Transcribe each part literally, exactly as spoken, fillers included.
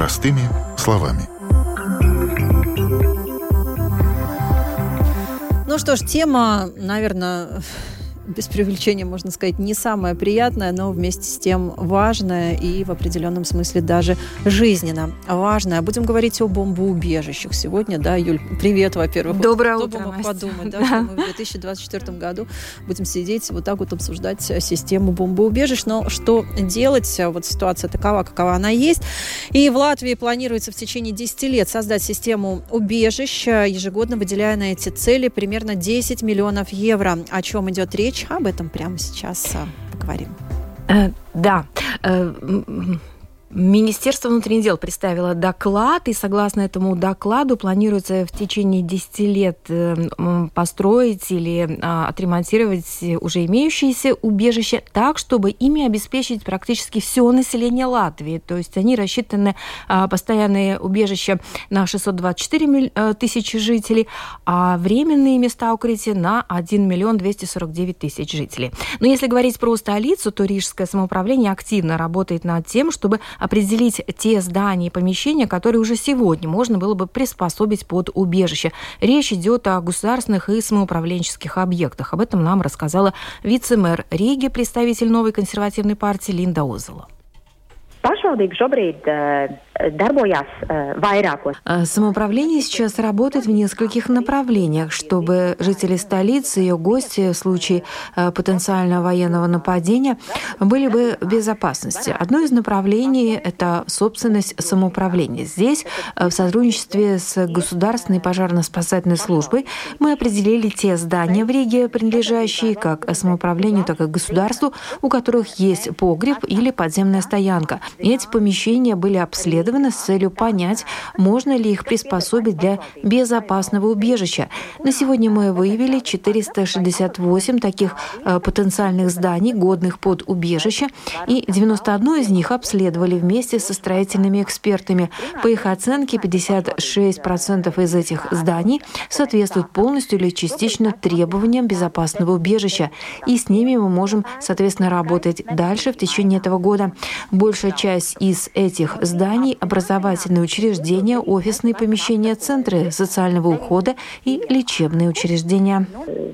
Простыми словами. Ну что ж, тема, наверное, без преувеличения можно сказать, не самая приятная, но вместе с тем важная и в определенном смысле даже жизненно важная. Будем говорить о бомбоубежищах сегодня. Да, Юль, привет, во-первых. Доброе вот, утро, кто бы мог Настя. подумать, да, что мы в две тысячи двадцать четвёртом году будем сидеть вот так вот обсуждать систему бомбоубежищ. Но что делать? Вот ситуация такова, какова она есть. И в Латвии планируется в течение десяти лет создать систему убежищ, ежегодно выделяя на эти цели примерно десять миллионов евро. О чем идет речь? Об этом прямо сейчас поговорим. Э, да. Э, Министерство внутренних дел представило доклад, и согласно этому докладу планируется в течение десяти лет построить или отремонтировать уже имеющиеся убежища так, чтобы ими обеспечить практически все население Латвии. То есть они рассчитаны, постоянные убежища, на шестьсот двадцать четыре тысячи жителей, а временные места укрытия на один миллион двести сорок девять тысяч жителей. Но если говорить про столицу, то Рижское самоуправление активно работает над тем, чтобы определить те здания и помещения, которые уже сегодня можно было бы приспособить под убежище. Речь идет о государственных и самоуправленческих объектах. Об этом нам рассказала вице-мэр Риги, представитель новой консервативной партии Линда Озола. Самоуправление сейчас работает в нескольких направлениях, чтобы жители столицы и ее гости в случае потенциального военного нападения были бы в безопасности. Одно из направлений – это собственность самоуправления. Здесь, в сотрудничестве с Государственной пожарно-спасательной службой, мы определили те здания в Риге, принадлежащие как самоуправлению, так и государству, у которых есть погреб или подземная стоянка. И эти помещения были обследованы с целью понять, можно ли их приспособить для безопасного убежища. На сегодня мы выявили четыреста шестьдесят восемь таких э, потенциальных зданий, годных под убежище, и девяносто одно из них обследовали вместе со строительными экспертами. По их оценке, пятьдесят шесть процентов из этих зданий соответствуют полностью или частично требованиям безопасного убежища, и с ними мы можем, соответственно, работать дальше в течение этого года. Большая часть из этих зданий – образовательные учреждения, офисные помещения, центры социального ухода и лечебные учреждения.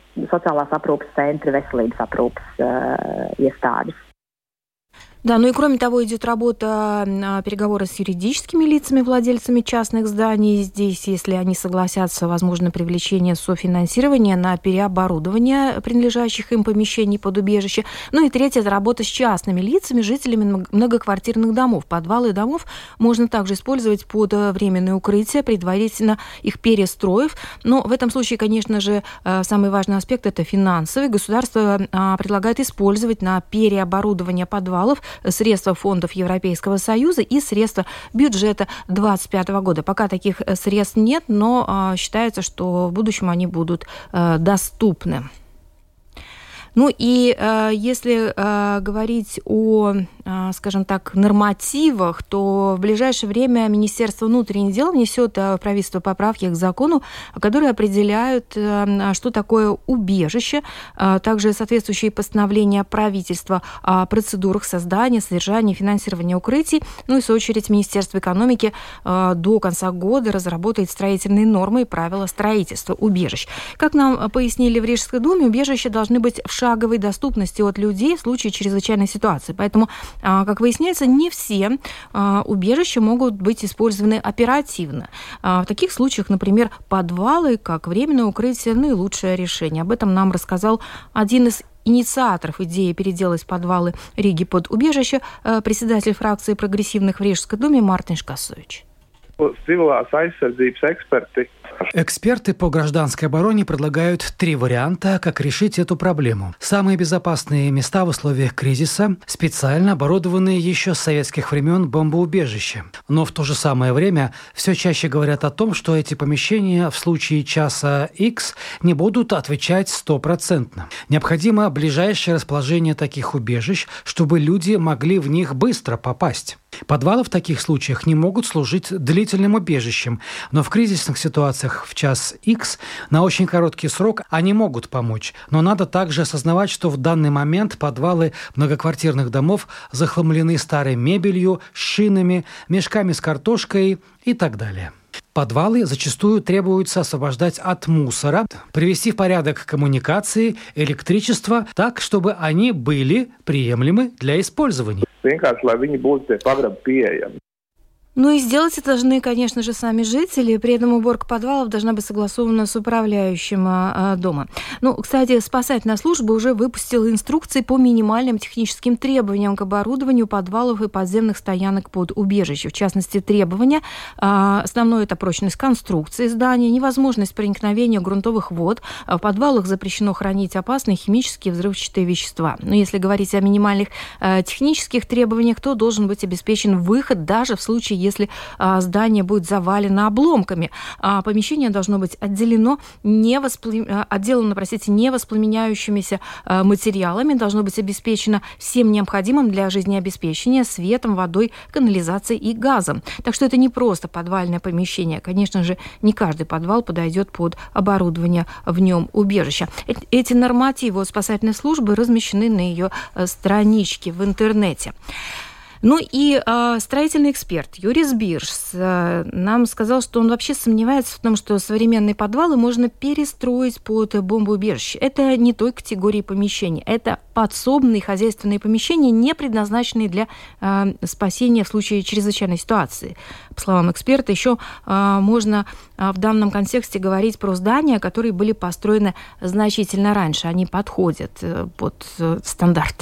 Да, ну и кроме того, идет работа, переговоры с юридическими лицами, владельцами частных зданий. Здесь, если они согласятся, возможно привлечение софинансирования на переоборудование принадлежащих им помещений под убежище. Ну и третье – это работа с частными лицами, жителями многоквартирных домов. Подвалы домов можно также использовать под временное укрытие, предварительно их перестроив. Но в этом случае, конечно же, самый важный аспект – это финансовый. Государство предлагает использовать на переоборудование подвалов средства фондов Европейского Союза и средства бюджета две тысячи двадцать пятого года. Пока таких средств нет, но а, считается, что в будущем они будут а, доступны. Ну и э, если э, говорить о, э, скажем так, нормативах, то в ближайшее время Министерство внутренних дел внесет в правительство поправки к закону, которые определяют, э, что такое убежище, э, также соответствующие постановления правительства о процедурах создания, содержания, финансирования укрытий. Ну и, в свою очередь, Министерство экономики э, до конца года разработает строительные нормы и правила строительства убежищ. Как нам пояснили в Рижской думе, убежища должны быть в шаговой доступности от людей в случае чрезвычайной ситуации. Поэтому, как выясняется, не все убежища могут быть использованы оперативно. В таких случаях, например, подвалы, как временное укрытие, наилучшее решение. Об этом нам рассказал один из инициаторов идеи переделать подвалы Риги под убежище, председатель фракции прогрессивных в Рижской думе Мартин Шкасович. Эксперты по гражданской обороне предлагают три варианта, как решить эту проблему. Самые безопасные места в условиях кризиса – специально оборудованные еще с советских времен бомбоубежища. Но в то же самое время все чаще говорят о том, что эти помещения в случае часа X не будут отвечать стопроцентно. Необходимо ближайшее расположение таких убежищ, чтобы люди могли в них быстро попасть. Подвалы в таких случаях не могут служить длительным убежищем, но в кризисных ситуациях в час X на очень короткий срок они могут помочь. Но надо также осознавать, что в данный момент подвалы многоквартирных домов захламлены старой мебелью, шинами, мешками с картошкой и так далее. Подвалы зачастую требуется освобождать от мусора, привести в порядок коммуникации, электричество так, чтобы они были приемлемы для использования. Ну и сделать это должны, конечно же, сами жители. При этом уборка подвалов должна быть согласована с управляющим а, дома. Ну, кстати, спасательная служба уже выпустила инструкции по минимальным техническим требованиям к оборудованию подвалов и подземных стоянок под убежище. В частности, требования. А, основное – это прочность конструкции здания, невозможность проникновения грунтовых вод. В подвалах запрещено хранить опасные химические взрывчатые вещества. Но если говорить о минимальных а, технических требованиях, то должен быть обеспечен выход даже в случае, если а, здание будет завалено обломками. А помещение должно быть отделено, не воспла... отделано, простите, невоспламеняющимися а, материалами, должно быть обеспечено всем необходимым для жизнеобеспечения светом, водой, канализацией и газом. Так что это не просто подвальное помещение. Конечно же, не каждый подвал подойдет под оборудование в нем убежища. Эти нормативы от спасательной службы размещены на ее страничке в интернете. Ну и э, строительный эксперт Юрис Биршс э, нам сказал, что он вообще сомневается в том, что современные подвалы можно перестроить под бомбоубежище. Это не той категории помещений. Это подсобные хозяйственные помещения, не предназначенные для э, спасения в случае чрезвычайной ситуации. По словам эксперта, еще э, можно э, в данном контексте говорить про здания, которые были построены значительно раньше. Они подходят э, под э, стандарты.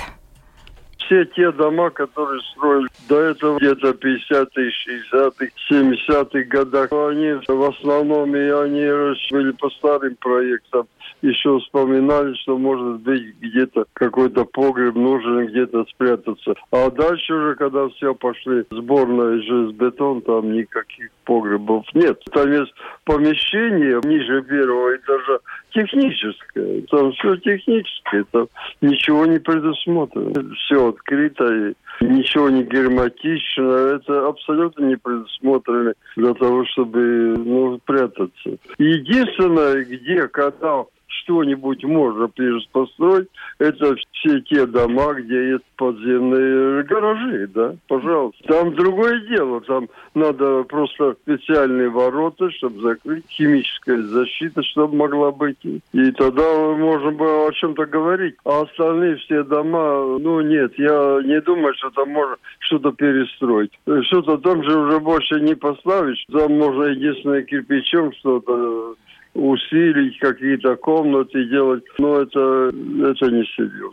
Все те дома, которые строили до этого где-то пятидесятых, шестидесятых, семидесятых годах, они в основном и они были по старым проектам. Еще вспоминали, что может быть где-то какой-то погреб нужен, где-то спрятаться. А дальше уже, когда все пошли сборная железобетон, там никаких погребов нет. Там есть помещение ниже первого этажа техническое. Там все техническое, там ничего не предусмотрено. Все открыто и ничего не герметично. Это абсолютно не предусмотрено для того, чтобы ну, прятаться. Единственное, где, когда что-нибудь можно построить, это все те дома, где есть подземные гаражи, да, пожалуйста. Там другое дело, там надо просто специальные ворота, чтобы закрыть, химическая защита, чтобы могла быть. И тогда можно было о чем-то говорить. А остальные все дома, ну нет, я не думаю, что там можно что-то перестроить. Что-то там же уже больше не поставишь. Там можно единственное кирпичом что-то усилить, какие-то комнаты делать, но это, это не серьезно.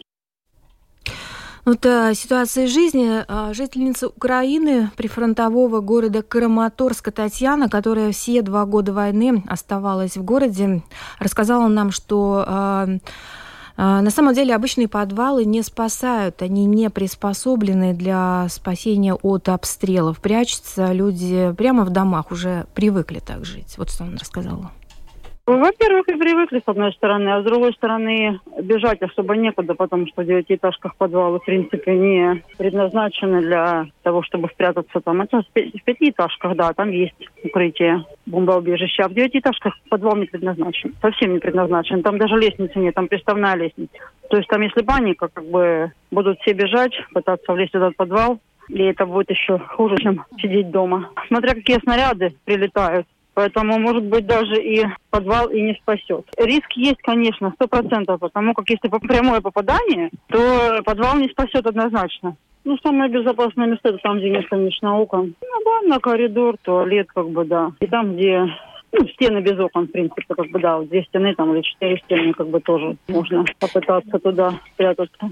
Вот а, ситуация жизни. А, жительница Украины, прифронтового города Краматорска Татьяна, которая все два года войны оставалась в городе, рассказала нам, что а, а, на самом деле обычные подвалы не спасают, они не приспособлены для спасения от обстрелов. Прячутся люди прямо в домах, уже привыкли так жить. Вот что она рассказала. Во-первых, и привыкли, с одной стороны, а с другой стороны, бежать особо некуда, потому что в девятиэтажках подвалы, в принципе, не предназначены для того, чтобы спрятаться там. Это в пятиэтажках, да, там есть укрытие, бомбоубежище, а в девятиэтажках подвал не предназначен, совсем не предназначен. Там даже лестницы нет, там приставная лестница. То есть там, если паника, как бы будут все бежать, пытаться влезть в этот подвал, и это будет еще хуже, чем сидеть дома. Смотря какие снаряды прилетают. Поэтому, может быть, даже и подвал и не спасет. Риск есть, конечно, сто процентов, потому как если прямое попадание, то подвал не спасет однозначно. Ну, самое безопасное место – это там, где нет, конечно, окон. Ну, да, на коридор, туалет, как бы, да. И там, где ну, стены без окон, в принципе, как бы, да, вот две стены там или четыре стены, как бы, тоже можно попытаться туда спрятаться.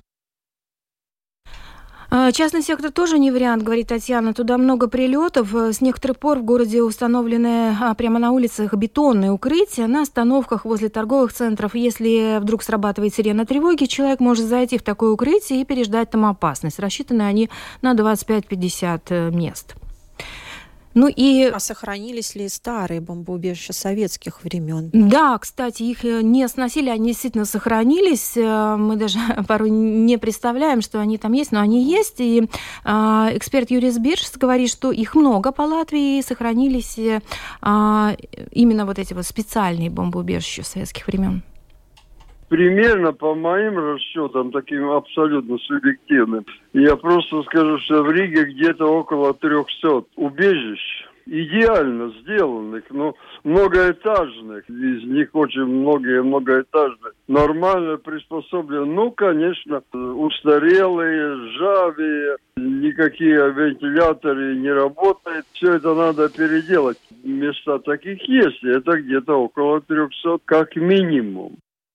Частный сектор тоже не вариант, говорит Татьяна. Туда много прилетов. С некоторых пор в городе установлены прямо на улицах бетонные укрытия. На остановках возле торговых центров. Если вдруг срабатывает сирена тревоги, человек может зайти в такое укрытие и переждать там опасность. Рассчитаны они на двадцать пять - пятьдесят мест. Ну и... А сохранились ли старые бомбоубежища советских времен? Да, кстати, их не сносили, они действительно сохранились. Мы даже порой не представляем, что они там есть, но они есть. И а, эксперт Юрий Збиршс говорит, что их много по Латвии, и сохранились а, именно вот эти вот специальные бомбоубежища советских времен. Примерно, по моим расчетам, таким абсолютно субъективным, я просто скажу, что в Риге где-то около трехсот убежищ, идеально сделанных, но многоэтажных. Из них очень многие многоэтажные. Нормально приспособлены. Ну, конечно, устарелые, ржавые, никакие вентиляторы не работают. Все это надо переделать. Места таких есть. Это где-то около трехсот, как минимум.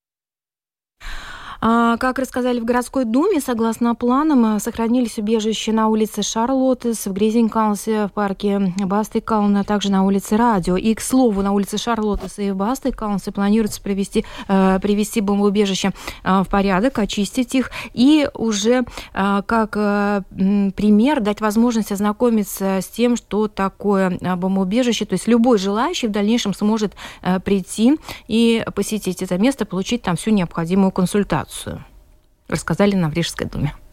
Как рассказали в городской думе, согласно планам, сохранились убежища на улице Шарлоттес, в Гризенкалсе, в парке Бастыкална, а также на улице Радио. И, к слову, на улице Шарлоттес и в Бастыкалнсе планируется привести, э, привести бомбоубежища э, в порядок, очистить их и уже э, как э, пример дать возможность ознакомиться с тем, что такое бомбоубежище. То есть любой желающий в дальнейшем сможет э, прийти и посетить это место, получить там всю необходимую консультацию. Рассказали нам в Рижской думе.